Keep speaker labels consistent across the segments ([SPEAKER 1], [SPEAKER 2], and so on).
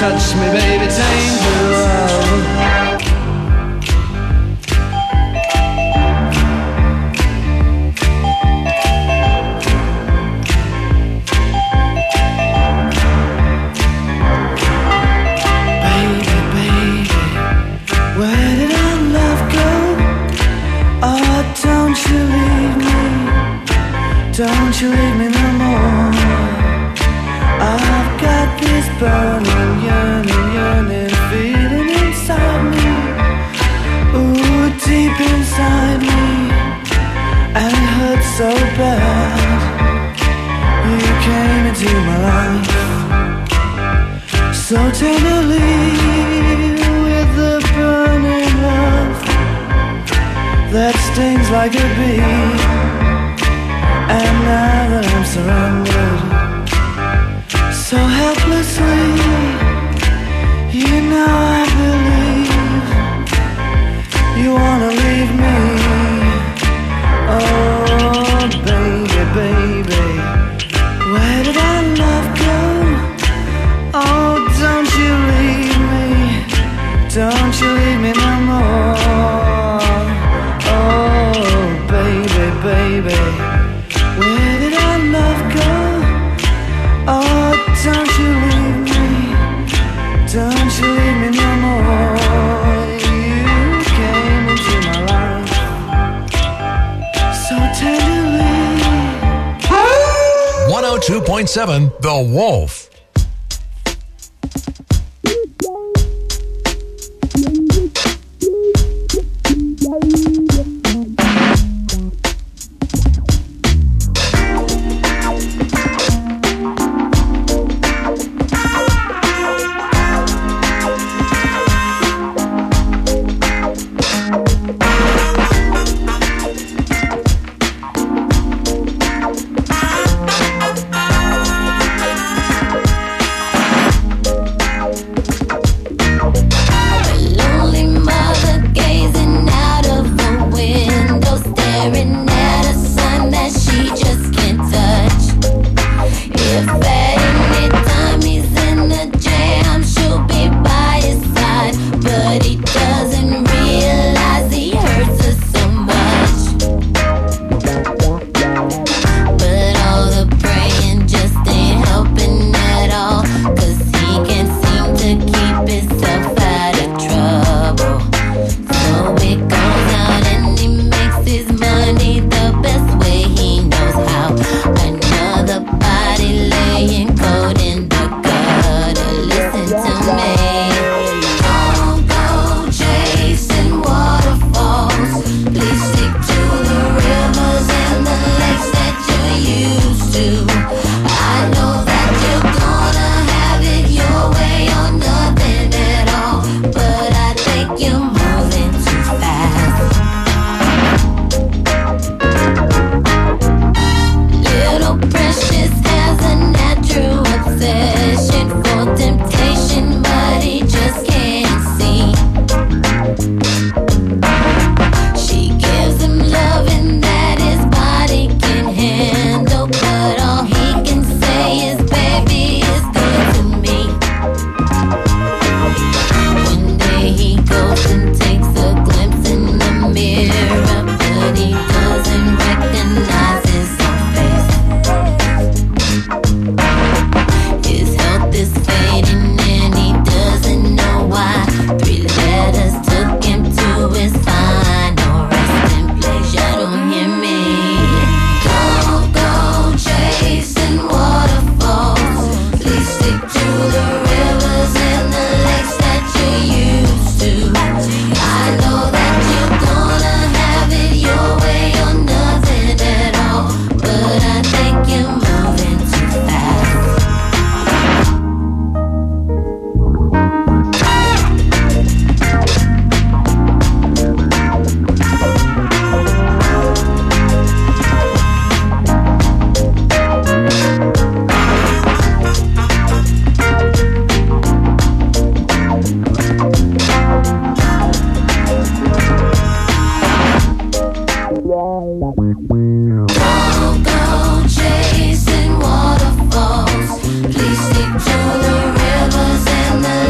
[SPEAKER 1] touch me, baby, taint your love. Baby, baby, where did our love go? Oh, don't you leave me, don't you leave me no more. I've got this burning, yearning, yearning feeling inside me, ooh, deep inside me, and it hurts so bad. You came into my life so tenderly, with the burning love that stings like a bee. And now that I'm surrounded so helplessly, you know I believe you wanna leave me. Oh, baby, baby, where did our love go? Oh, don't you leave me, don't you leave me no more. Oh, baby, baby, where did our love go? Oh, don't you leave me, don't you leave me no more. You came into my life so tenderly.
[SPEAKER 2] 102.7 The Wolf.
[SPEAKER 3] Chasing waterfalls, please stick to the rivers and the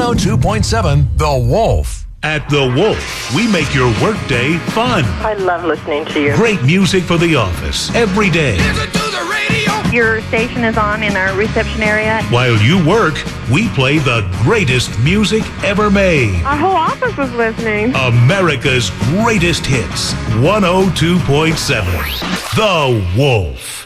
[SPEAKER 2] 102.7 The Wolf.
[SPEAKER 3] At The Wolf, we make your workday fun.
[SPEAKER 4] I love listening to you.
[SPEAKER 3] Great music for the office every day.
[SPEAKER 1] Listen to the radio.
[SPEAKER 4] Your station is on in our reception area.
[SPEAKER 3] While you work, we play the greatest music ever made.
[SPEAKER 4] Our whole office was listening.
[SPEAKER 3] America's greatest hits. 102.7 The Wolf.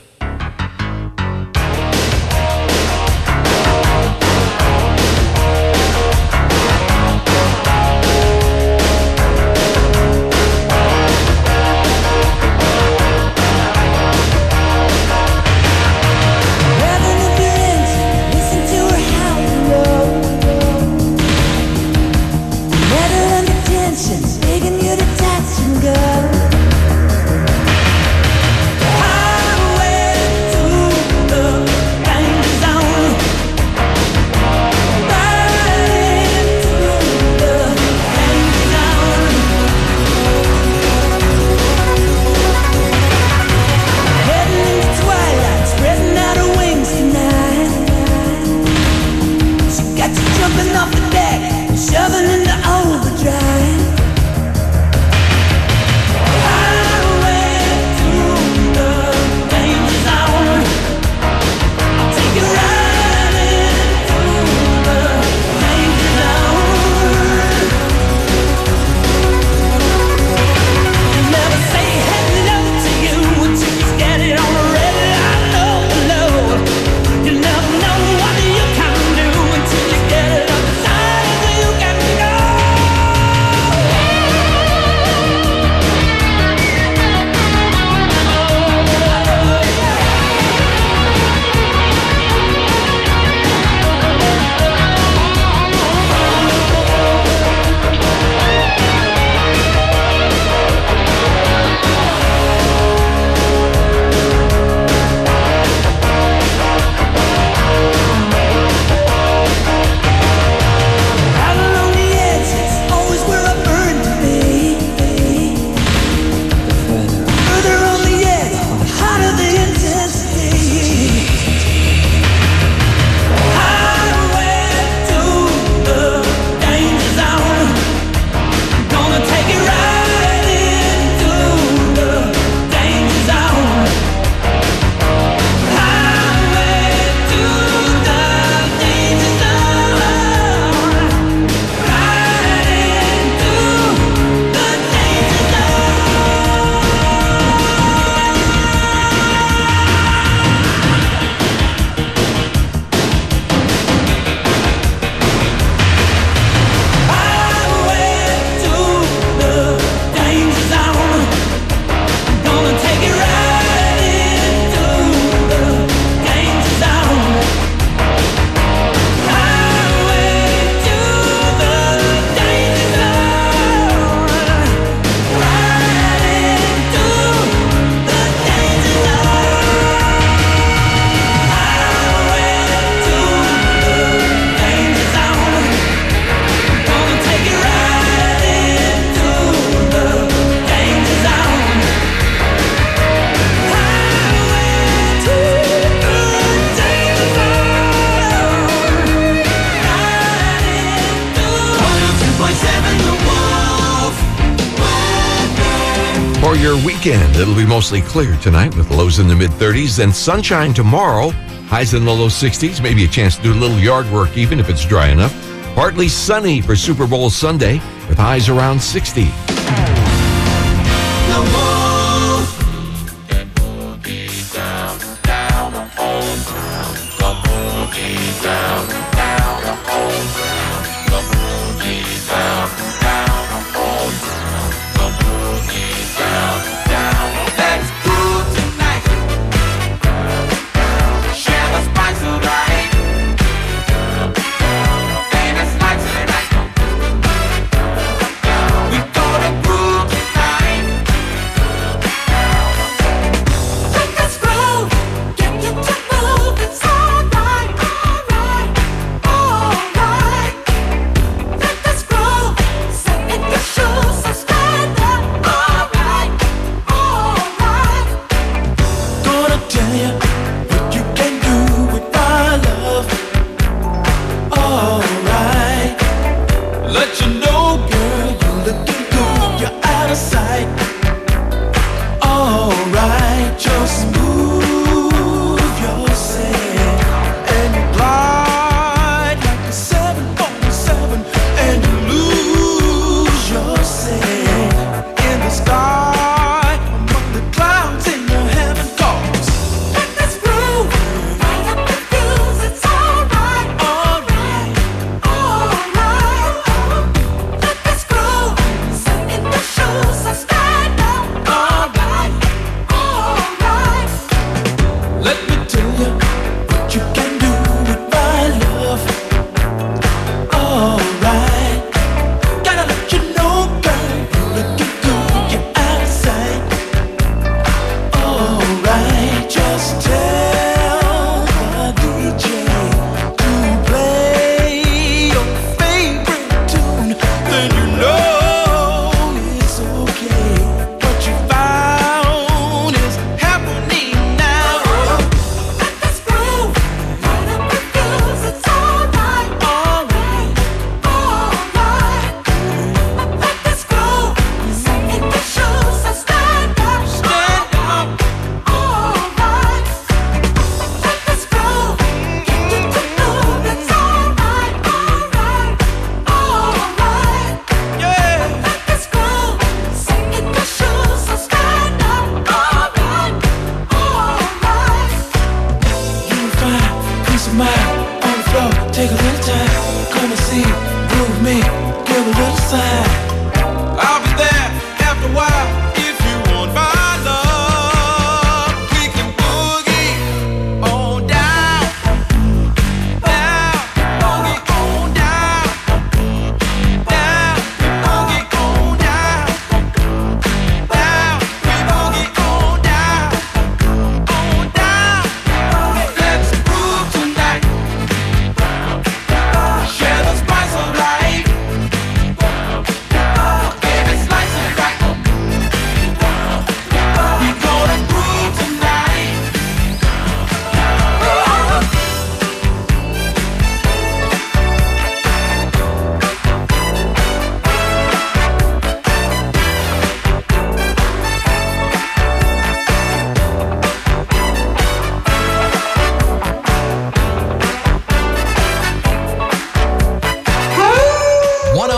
[SPEAKER 2] For your weekend, it'll be mostly clear tonight with lows in the mid-30s, then sunshine tomorrow, highs in the low 60s, maybe a chance to do a little yard work even if it's dry enough. Partly sunny for Super Bowl Sunday with highs around 60.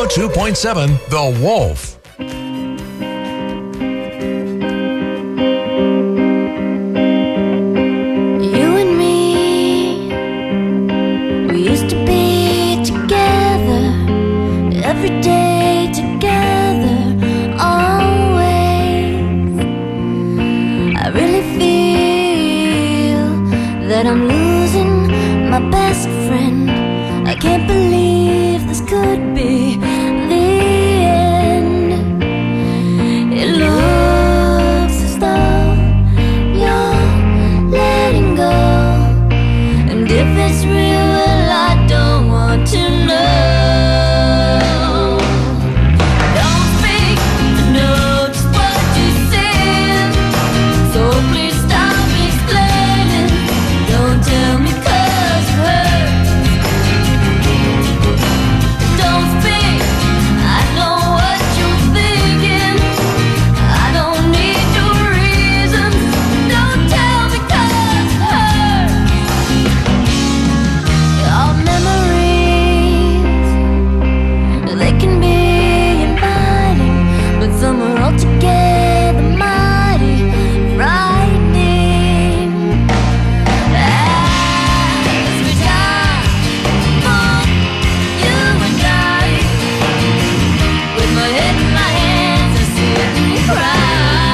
[SPEAKER 3] 102.7 The Wolf.
[SPEAKER 5] You and me, we used to be together, every day together, always. I really feel that I'm losing my best friend. I can't believe this could be the end. It looks as though you're letting go, and if it's real, well, I don't want to know. Don't speak, I know just what you said, so please stop explaining. Don't tell me 'cause it hurts. Don't speak, I know what you're thinking. I don't need your reasons. Don't tell me 'cause it hurts. Our memories, they can be inviting, but some are altogether mighty frightening. As we die for you and I, with my head in my hands, I sit and cry.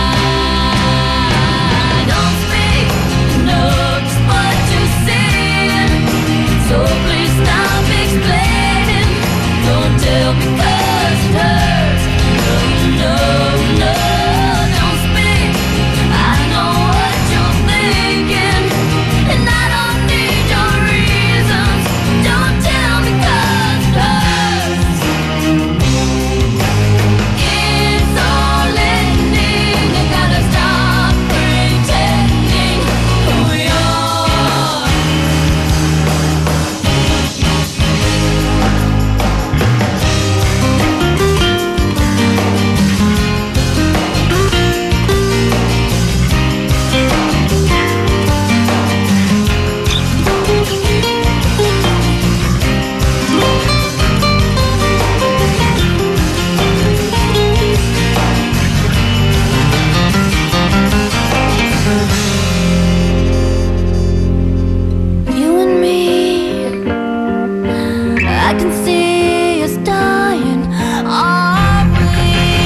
[SPEAKER 5] Don't speak, I know just what you're saying, so please stop explaining. Don't tell me 'cause it hurts. No, no, no, don't speak. I know what you're thinking, and I don't need your reasons. Don't tell me 'cause it hurts. It's all ending. You gotta stop pretending who you are. You and me, I can see us dying, are we?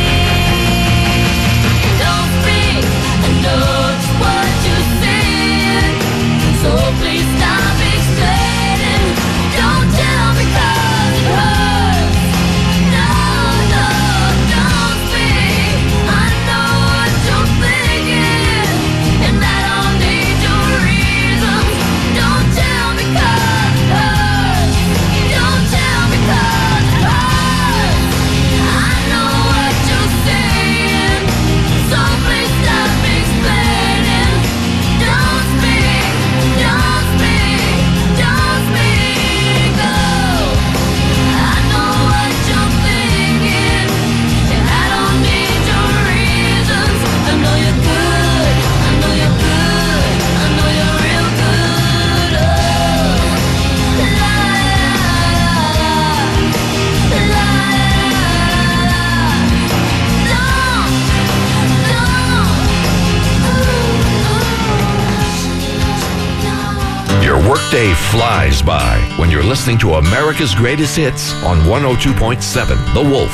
[SPEAKER 5] Don't speak, I know just what you're saying, so please stop explaining. Don't tell me 'cause it hurts. No, no, don't speak. I know what you're thinking, and I don't need your reasons. Don't tell me 'cause it hurts. Don't tell me 'cause it hurts. I know what you're saying, so please stop explaining. Don't speak, don't speak, don't speak. Oh, I know what you're thinking, and I don't need your reasons. I know you're good, I know you're good, I know you're real good. Oh, la la la, la la la. Don't.
[SPEAKER 2] Your workday flies by when you're listening to America's Greatest Hits on 102.7 The Wolf.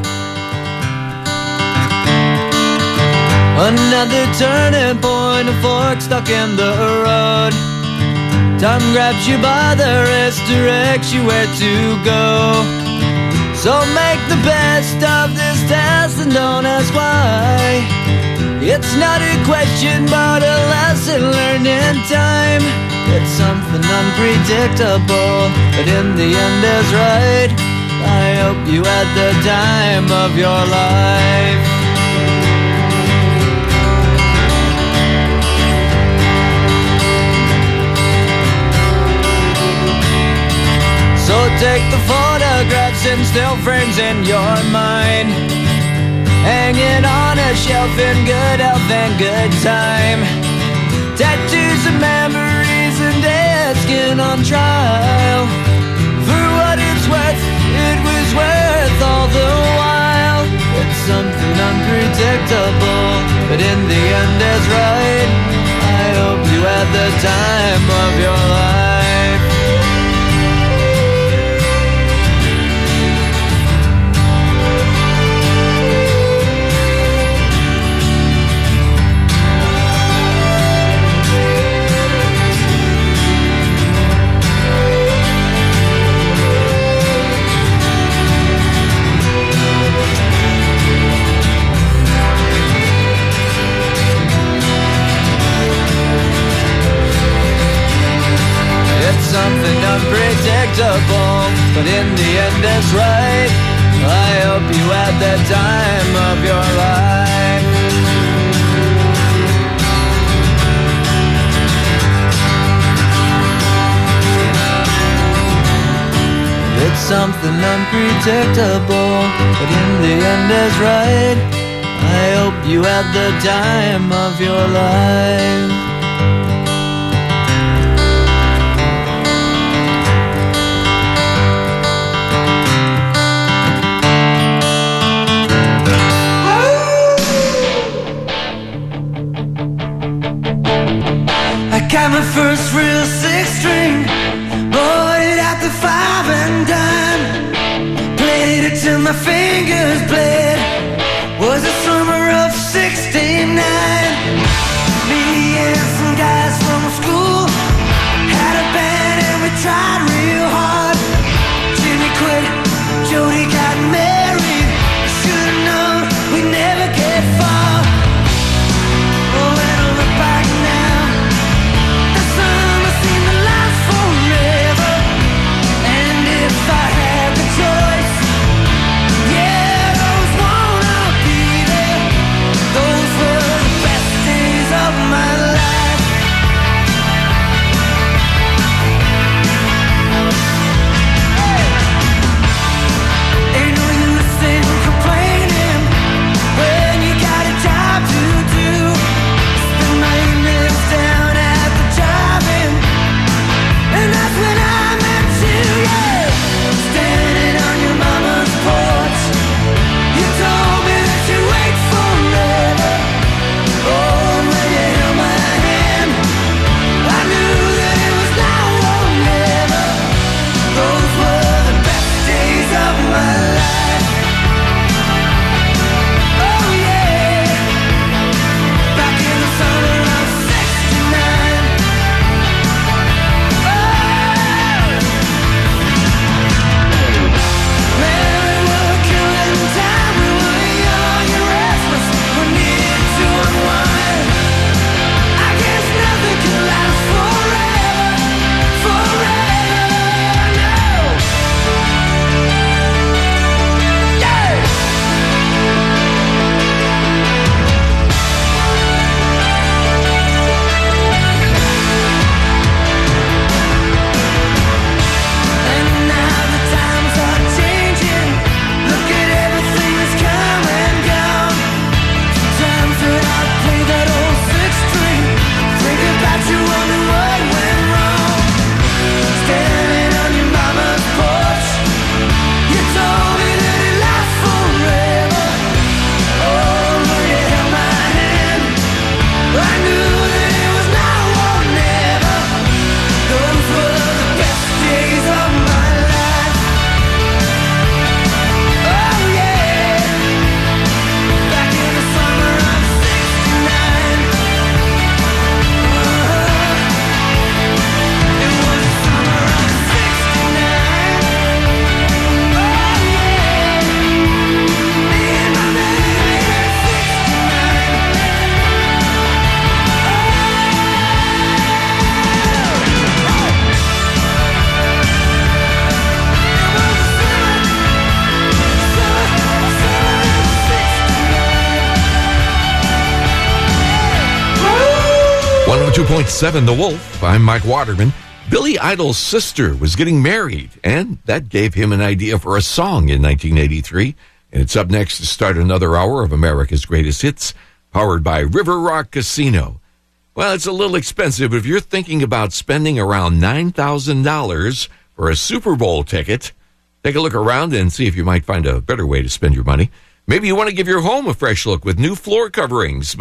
[SPEAKER 1] Another turning point, a fork stuck in the road. Time grabs you by the wrist, directs you where to go. So make the best of this test and don't ask why. It's not a question but a lesson learned in time. It's something unpredictable, but in the end is right. I hope you had the time of your life. So take the photographs and still frames in your mind, hanging on a shelf in good health and good time. Tattoos of memories and dead skin on trial. For what it's worth, it was worth but in the end is right. I hope you had the time of your life. Something unpredictable, but in the end it's right. I hope you had the time of your life. It's something unpredictable, but in the end it's right. I hope you had the time of your life. Got my first real six-string, bought it at the 5 and dime. Played it till my fingers bled. Was the summer of '69. Me and some guys from school had a band and we tried real hard. Jimmy quit, Jody got married. Should've known we'd never get far. Oh, when I look back now,
[SPEAKER 2] .7 The Wolf. I'm Mike Waterman. Billy Idol's sister was getting married, and that gave him an idea for a song in 1983. And it's up next to start another hour of America's Greatest Hits, powered by River Rock Casino. Well, it's a little expensive, but if you're thinking about spending around $9,000 for a Super Bowl ticket, take a look around and see if you might find a better way to spend your money. Maybe you want to give your home a fresh look with new floor coverings, but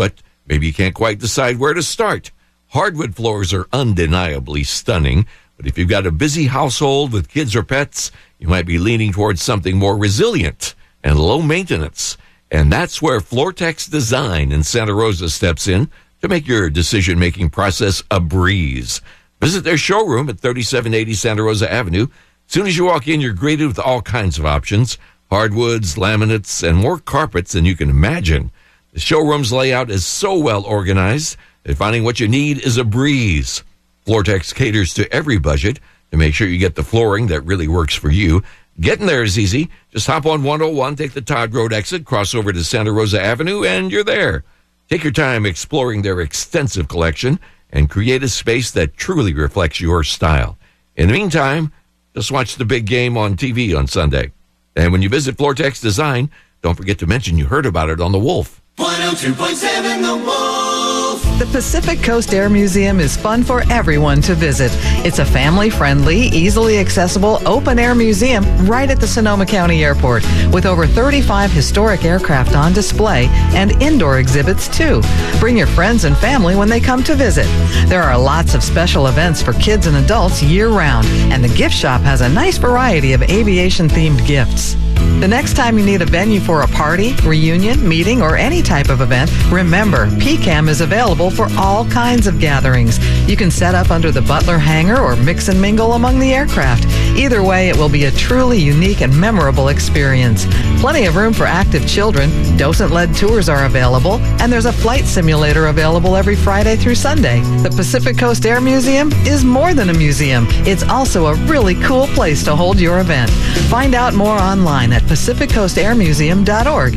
[SPEAKER 2] Maybe you can't quite decide where to start. Hardwood floors are undeniably stunning, but if you've got a busy household with kids or pets, you might be leaning towards something more resilient and low maintenance. And that's where Floortex Design in Santa Rosa steps in to make your decision-making process a breeze. Visit their showroom at 3780 Santa Rosa Avenue. As soon as you walk in, you're greeted with all kinds of options, hardwoods, laminates, and more carpets than you can imagine. The showroom's layout is so well organized that finding what you need is a breeze. Floortex caters to every budget to make sure you get the flooring that really works for you. Getting there is easy. Just hop on 101, take the Todd Road exit, cross over to Santa Rosa Avenue, and you're there. Take your time exploring their extensive collection and create a space that truly reflects your style. In the meantime, just watch the big game on TV on Sunday. And when you visit Floortex Design, don't forget to mention you heard about it on The Wolf.
[SPEAKER 6] 102.7 The Wolf.
[SPEAKER 7] The Pacific Coast Air Museum is fun for everyone to visit. It's a family-friendly, easily accessible, open-air museum right at the Sonoma County Airport with over 35 historic aircraft on display and indoor exhibits, too. Bring your friends and family when they come to visit. There are lots of special events for kids and adults year-round, and the gift shop has a nice variety of aviation-themed gifts. The next time you need a venue for a party, reunion, meeting, or any type of event, remember, PCAM is available for all kinds of gatherings. You can set up under the Butler hangar or mix and mingle among the aircraft. Either way, it will be a truly unique and memorable experience. Plenty of room for active children, docent-led tours are available, and there's a flight simulator available every Friday through Sunday. The Pacific Coast Air Museum is more than a museum. It's also a really cool place to hold your event. Find out more online at PacificCoastAirMuseum.org.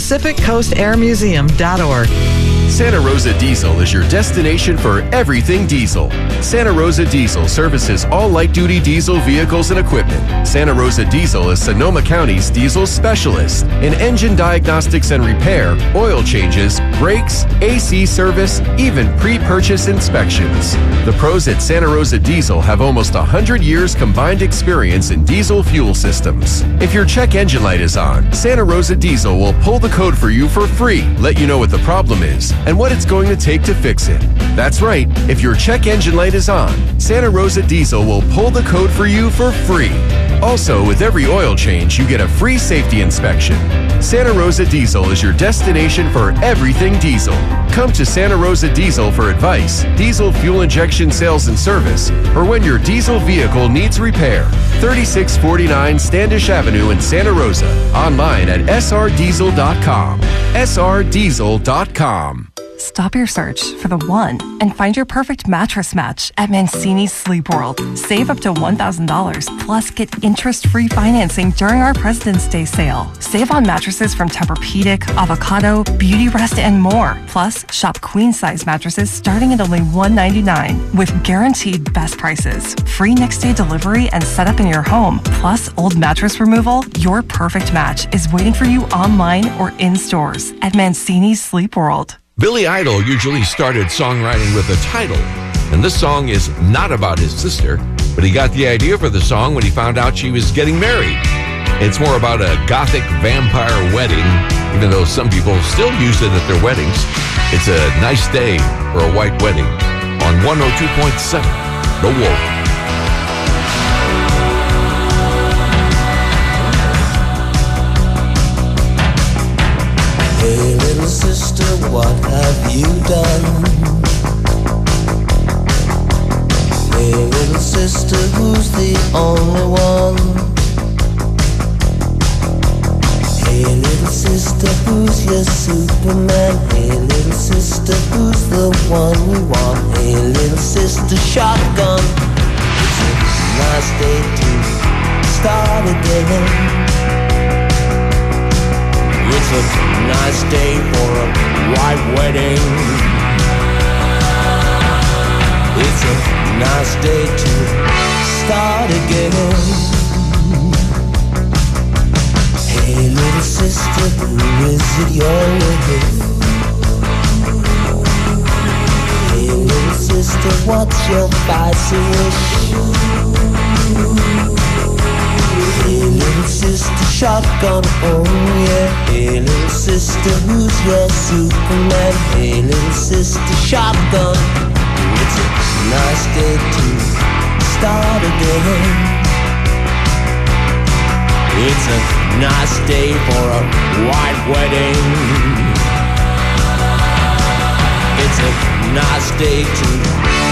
[SPEAKER 7] PacificCoastAirMuseum.org.
[SPEAKER 8] Santa Rosa Diesel is your destination for everything diesel. Santa Rosa Diesel services all light-duty diesel vehicles and equipment. Santa Rosa Diesel is Sonoma County's diesel specialist in engine diagnostics and repair, oil changes, brakes, AC service, even pre-purchase inspections. The pros at Santa Rosa Diesel have almost 100 years combined experience in diesel fuel systems. If your check engine light is on, Santa Rosa Diesel will pull the code for you for free, let you know what the problem is, and what it's going to take to fix it. That's right, if your check engine light is on, Santa Rosa Diesel will pull the code for you for free. Also, with every oil change, you get a free safety inspection. Santa Rosa Diesel is your destination for everything diesel. Come to Santa Rosa Diesel for advice, diesel fuel injection sales and service, or when your diesel vehicle needs repair. 3649 Standish Avenue in Santa Rosa. Online at srdiesel.com. srdiesel.com.
[SPEAKER 9] Stop your search for the one and find your perfect mattress match at Mancini's Sleep World. Save up to $1,000 plus get interest-free financing during our President's Day sale. Save on mattresses from Tempur-Pedic, Avocado, Beauty Rest, and more. Plus, shop queen-size mattresses starting at only $199 with guaranteed best prices, free next-day delivery and setup in your home. Plus, old mattress removal. Your perfect match is waiting for you online or in stores at Mancini's Sleep World.
[SPEAKER 2] Billy Idol usually started songwriting with a title, and this song is not about his sister, but he got the idea for the song when he found out she was getting married. It's more about a gothic vampire wedding, even though some people still use it at their weddings. It's a nice day for a white wedding on 102.7 The Wolf.
[SPEAKER 6] Hey little sister, what have you done? Hey little sister, who's the only one? Hey little sister, who's your Superman? Hey little sister, who's the one you want? Hey little sister, shotgun. It's a nice day to start again. It's a nice day for a white wedding. It's a nice day to start again. Hey little sister, who is it you're with? Hey little sister, what's your spicy wish? Hey little little sister shotgun, oh yeah. Hey little sister, who's your Superman? Hey little sister shotgun. It's a nice day to start again. It's a nice day for a white wedding. It's a nice day to